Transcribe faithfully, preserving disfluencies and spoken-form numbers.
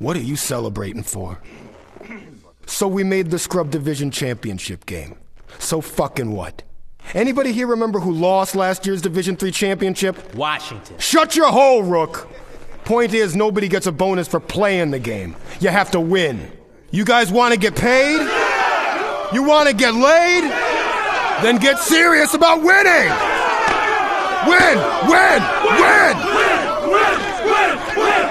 What are you celebrating for? So we made the Scrub Division Championship game. So fucking what? Anybody here remember who lost last year's Division three Championship? Washington. Shut your hole, Rook! Point is, nobody gets a bonus for playing the game. You have to win. You guys want to get paid? You want to get laid? Then get serious about winning! Win! Win! Win! Win! Win! Win! Win!